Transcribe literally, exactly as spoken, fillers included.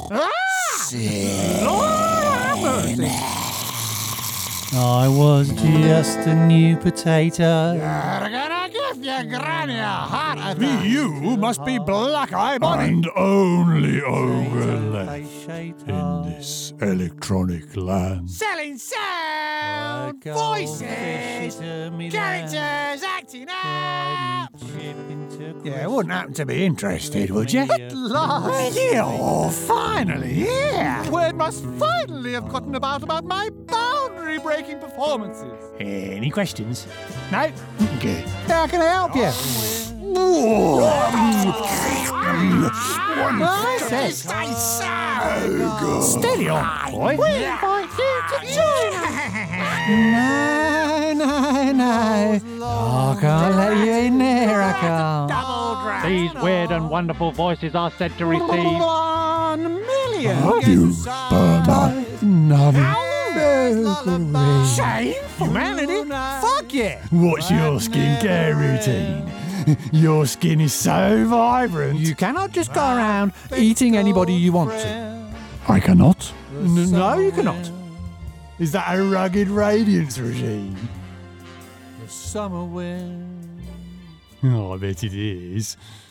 I was just a new potato. You're gonna give your granny a heart attack. You must be Black-Eye Bonnie. And only ogre left in this electronic land. Selling sound, voices, characters, acting out. Yeah, wouldn't happen to be interested, would you? At last. You're finally here. Word must finally have gotten about about my boundary-breaking performances. Any questions? No? Good. How can I help you? I said, Stay so good. steady on, boy. We invite you to join us. No, no, no. I can't let you in there, I can't. Double drag. These weird and wonderful voices are said to receive. One million. Have you, Burma? Shame, humanity. Fuck yeah. What's your skincare routine? Your skin is so vibrant. You cannot just go around eating anybody you want to. I cannot. N- no, you cannot. Is that a rugged radiance regime? The summer wind. Oh, I bet it is.